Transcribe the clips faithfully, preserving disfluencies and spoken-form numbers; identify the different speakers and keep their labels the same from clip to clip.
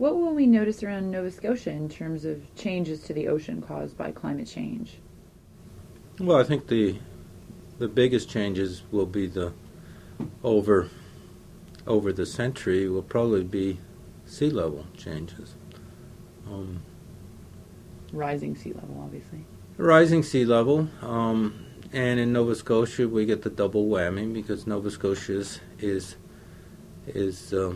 Speaker 1: What will we notice around Nova Scotia in terms of changes to the ocean caused by climate change?
Speaker 2: Well, I think the the biggest changes will be the over over the century will probably be sea level changes. Um,
Speaker 1: Rising sea level, obviously.
Speaker 2: rising sea level, um, and in Nova Scotia we get the double whammy because Nova Scotia is is is, um,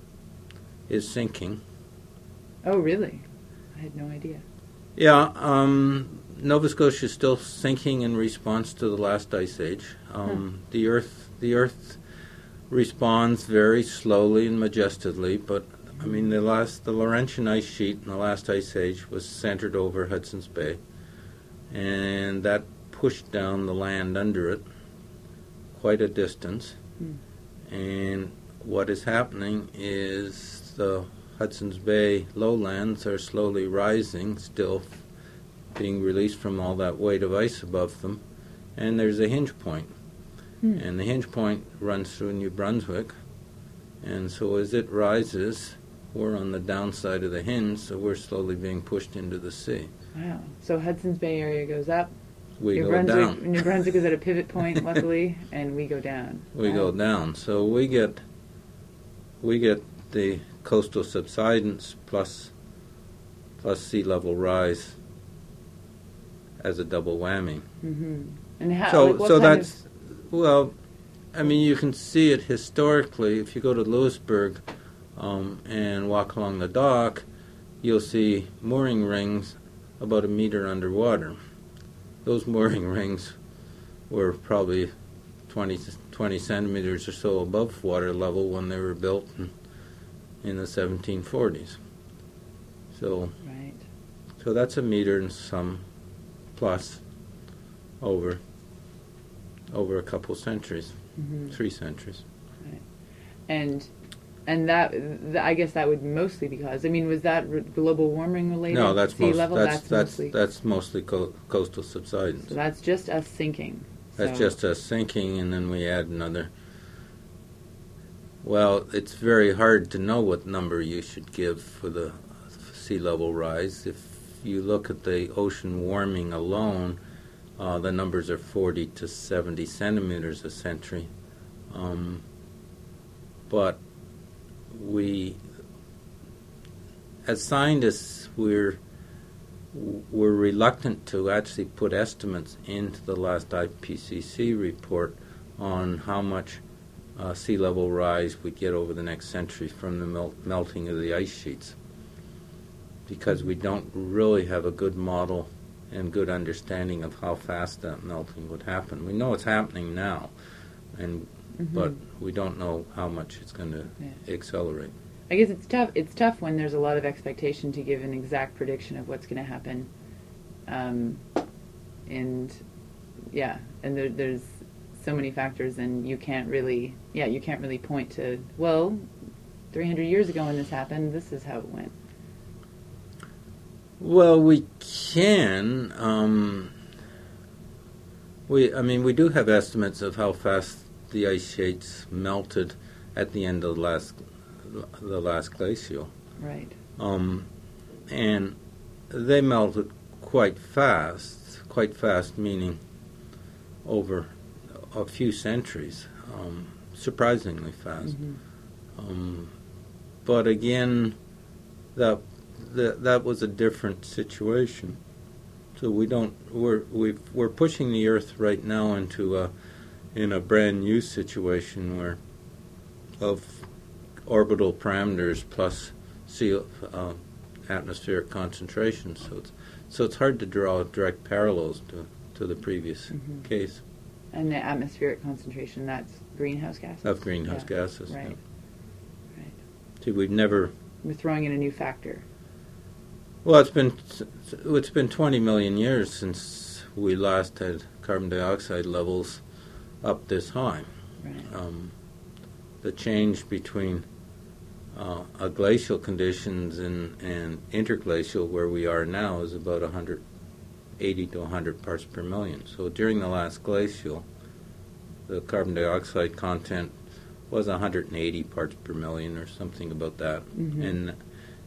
Speaker 2: is sinking.
Speaker 1: Oh, really? I had no idea.
Speaker 2: Yeah, um, Nova Scotia is still sinking in response to the last ice age. Um,
Speaker 1: Huh.
Speaker 2: The Earth, the Earth responds very slowly and majestically, but I mean the last, the Laurentian ice sheet in the last ice age was centered over Hudson's Bay, and that pushed down the land under it quite a distance.
Speaker 1: Hmm.
Speaker 2: And what is happening is the Hudson's Bay lowlands are slowly rising, still being released from all that weight of ice above them, and there's a hinge point.
Speaker 1: Hmm.
Speaker 2: And the hinge point runs through New Brunswick, and so as it rises, we're on the downside of the hinge, so we're slowly being pushed into the sea.
Speaker 1: Wow. So Hudson's Bay area goes up.
Speaker 2: We
Speaker 1: New
Speaker 2: go
Speaker 1: Brunswick,
Speaker 2: down.
Speaker 1: New Brunswick is at a pivot point, luckily, and we go down.
Speaker 2: We
Speaker 1: Wow.
Speaker 2: go down. So we get we get the coastal subsidence plus plus sea level rise as a double whammy.
Speaker 1: Mm-hmm. And how?
Speaker 2: So
Speaker 1: like, what
Speaker 2: so
Speaker 1: kind
Speaker 2: that's well, I mean you can see it historically. If you go to Lewisburg um, and walk along the dock, you'll see mooring rings about a meter underwater. Those mooring rings were probably twenty, twenty centimeters or so above water level when they were built in, in the seventeen forties. So,
Speaker 1: of, right.
Speaker 2: so that's a meter and some plus over over a couple centuries,
Speaker 1: Mm-hmm.
Speaker 2: three centuries.
Speaker 1: Right. And and that th- I guess that would mostly be because I mean was that re- global warming related?
Speaker 2: No, that's
Speaker 1: sea
Speaker 2: most,
Speaker 1: level.
Speaker 2: that's that's
Speaker 1: mostly.
Speaker 2: that's mostly co- coastal subsidence.
Speaker 1: So that's just us sinking.
Speaker 2: That's
Speaker 1: So-
Speaker 2: just us sinking, and then we add another. Well, it's very hard to know what number you should give for the sea level rise. If you look at the ocean warming alone, uh, the numbers are forty to seventy centimeters a century. Um, but we, as scientists, we're we're reluctant to actually put estimates into the last I P C C report on how much uh, sea level rise we get over the next century from the mel- melting of the ice sheets, because we don't really have a good model and good understanding of how fast that melting would happen. We know it's happening now, and
Speaker 1: Mhm.
Speaker 2: but we don't know how much it's going to
Speaker 1: Yeah.
Speaker 2: accelerate.
Speaker 1: I guess it's tough. It's tough when there's a lot of expectation to give an exact prediction of what's going to happen, um, and yeah, and there, there's so many factors, and you can't really, yeah, you can't really point to well, three hundred years ago when this happened, this is how it went.
Speaker 2: Well, we can. Um, we, I mean, we do have estimates of how fast the ice sheets melted at the end of the last the last glacial.
Speaker 1: Right.
Speaker 2: Um, and they melted quite fast, quite fast meaning over a few centuries, um, surprisingly fast.
Speaker 1: Mhm.
Speaker 2: Um, but again, that, that that was a different situation. So we don't we're we've, we're pushing the Earth right now into a in a brand new situation where of orbital parameters plus sea, uh, atmospheric concentration. So it's so it's hard to draw direct parallels to, to the previous
Speaker 1: Mhm.
Speaker 2: case
Speaker 1: And the atmospheric concentration, that's greenhouse gases?
Speaker 2: of greenhouse
Speaker 1: Yeah.
Speaker 2: gases.
Speaker 1: Right.
Speaker 2: Yeah.
Speaker 1: Right.
Speaker 2: See, we've never.
Speaker 1: We're throwing in a new factor.
Speaker 2: Well, it's been it's been twenty million years since we last had carbon dioxide levels up this high.
Speaker 1: Right.
Speaker 2: Um, the change between uh, a glacial conditions and, and interglacial, where we are now, is about one hundred eighty to one hundred parts per million. So during the last glacial, the carbon dioxide content was one hundred eighty parts per million or something about that.
Speaker 1: Mhm.
Speaker 2: And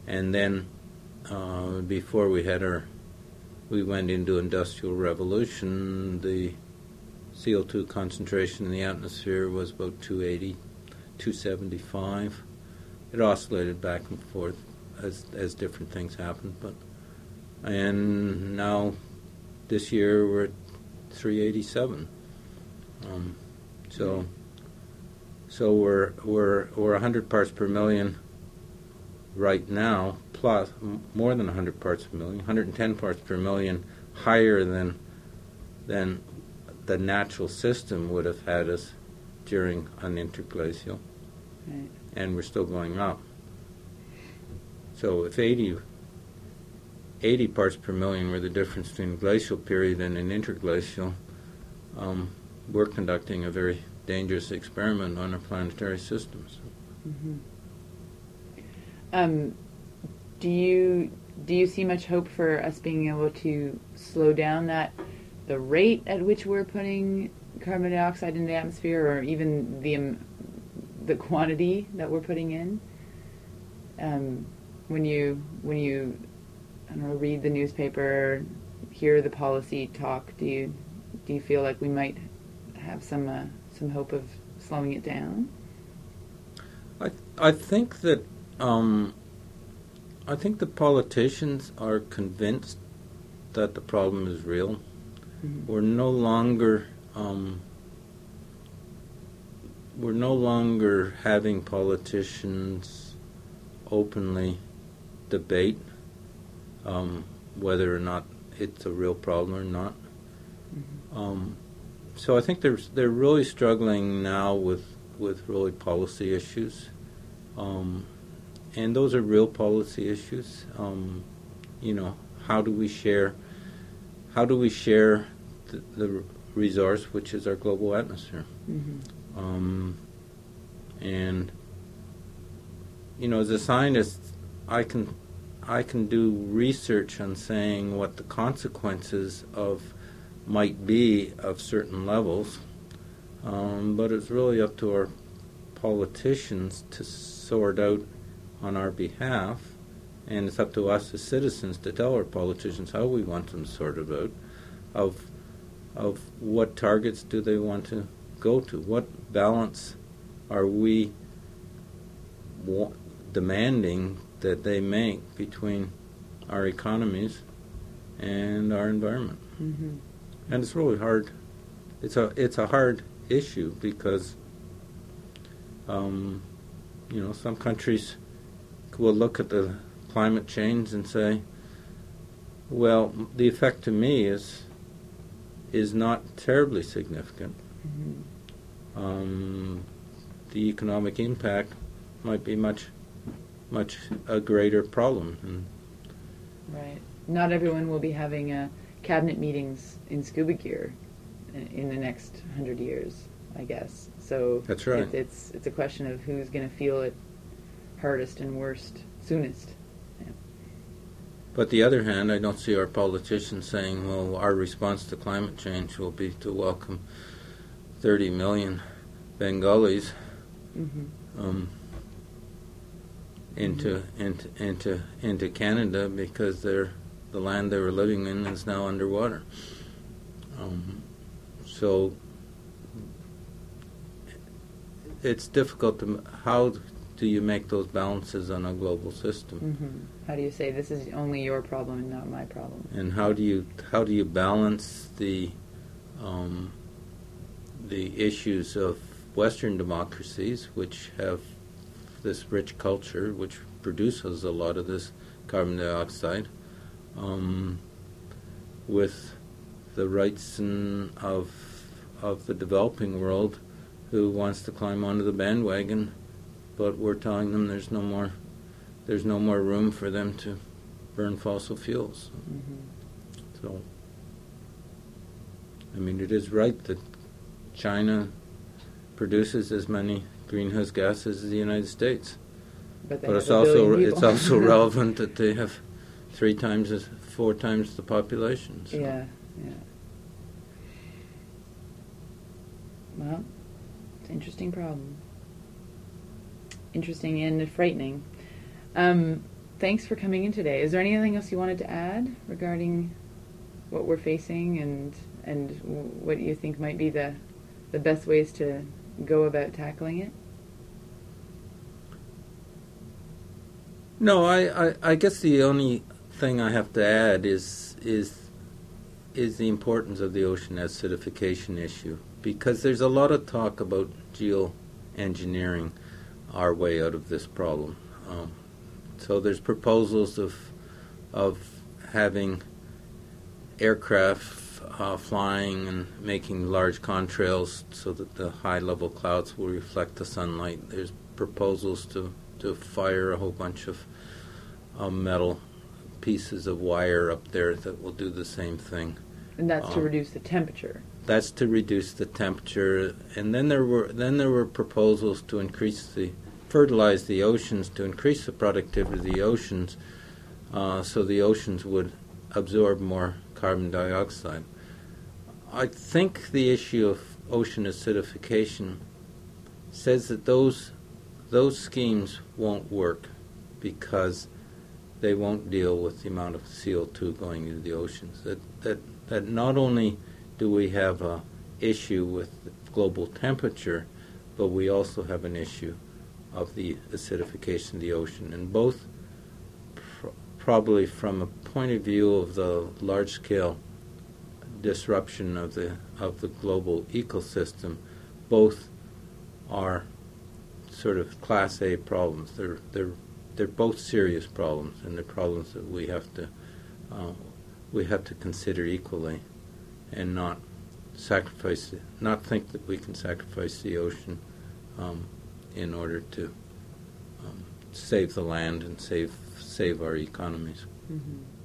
Speaker 2: and then uh, before we had our, we went into industrial revolution, the C O two concentration in the atmosphere was about two eighty, two seventy-five. It oscillated back and forth as as different things happened, but and now this year we're at three eighty-seven. Um, so so we're we're we're one hundred parts per million right now, plus m- more than one hundred parts per million, one hundred ten parts per million higher than than the natural system would have had us during an interglacial,
Speaker 1: Right.
Speaker 2: and we're still going up. So if eighty, eighty parts per million were the difference between a glacial period and an interglacial, um, we're conducting a very dangerous experiment on our planetary systems.
Speaker 1: Mm-hmm. Um, do you do you see much hope for us being able to slow down that the rate at which we're putting carbon dioxide in the atmosphere, or even the um, the quantity that we're putting in? Um, when you when you I don't know, read the newspaper, hear the policy talk, do you do you feel like we might have some uh, some hope of slowing it down?
Speaker 2: I I think that um, I think the politicians are convinced that the problem is real. Mm-hmm. We're no longer um, we're no longer having politicians openly debate um, whether or not it's a real problem or not. Mm-hmm. Um, so I think they're they're really struggling now with with really policy issues, um, and those are real policy issues. Um, you know, how do we share? How do we share the, the resource, which is our global atmosphere? Mm-hmm. Um, and you know, as a scientist, I can I can do research on saying what the consequences of might be of certain levels, um, but it's really up to our politicians to sort out on our behalf, and it's up to us as citizens to tell our politicians how we want them to sort it out, of of what targets do they want to go to, what balance are we wa- demanding that they make between our economies and our environment. Mm-hmm. And it's really hard. It's a it's a hard issue because, um, you know, some countries will look at the climate change and say, well, the effect to me is is not terribly significant. Mm-hmm. Um, the economic impact might be much much a greater problem. And
Speaker 1: right. Not everyone will be having a cabinet meetings in scuba gear in, in the next hundred years, I guess. So
Speaker 2: that's right.
Speaker 1: It, it's it's a question of who's going to feel it hardest and worst soonest. Yeah.
Speaker 2: But the other hand, I don't see our politicians saying, well, our response to climate change will be to welcome thirty million Bengalis mm-hmm. um, into, mm-hmm. into into into Canada because they're the land they were living in is now underwater. Um, so it's difficult to how do you make those balances on a global system?
Speaker 1: Mm-hmm. How do you say this is only your problem and not my problem?
Speaker 2: And how do you how do you balance the um, the issues of Western democracies, which have this rich culture, which produces a lot of this carbon dioxide, um, with the rights in, of of the developing world, who wants to climb onto the bandwagon, but we're telling them there's no more there's no more room for them to burn fossil fuels. Mm-hmm. So, I mean, it is right that China produces as many greenhouse gases as the United States,
Speaker 1: but,
Speaker 2: but it's also it's also relevant that they have three times as four times the population. So.
Speaker 1: Yeah, yeah. Well, it's an interesting problem. Interesting and frightening. Um, thanks for coming in today. Is there anything else you wanted to add regarding what we're facing and and what you think might be the the best ways to go about tackling it?
Speaker 2: No, I, I, I guess the only thing I have to add is is is the importance of the ocean acidification issue, because there's a lot of talk about geoengineering our way out of this problem. Um, so there's proposals of of having aircraft uh, flying and making large contrails so that the high-level clouds will reflect the sunlight. There's proposals to, to fire a whole bunch of uh, metal pieces of wire up there that will do the same thing.
Speaker 1: And that's
Speaker 2: um,
Speaker 1: to reduce the temperature.
Speaker 2: That's to reduce the temperature. And then there were then there were proposals to increase the fertilize the oceans, to increase the productivity of the oceans, uh, so the oceans would absorb more carbon dioxide. I think the issue of ocean acidification says that those those schemes won't work because they won't deal with the amount of C O two going into the oceans. That that that not only do we have a issue with global temperature, but we also have an issue of the acidification of the ocean, and both pr- probably from a point of view of the large-scale disruption of the of the global ecosystem, both are sort of class A problems. They're they're they're both serious problems, and they're problems that we have to uh, we have to consider equally, and not sacrifice not think that we can sacrifice the ocean um, in order to um, save the land and save save our economies.
Speaker 1: Mm-hmm.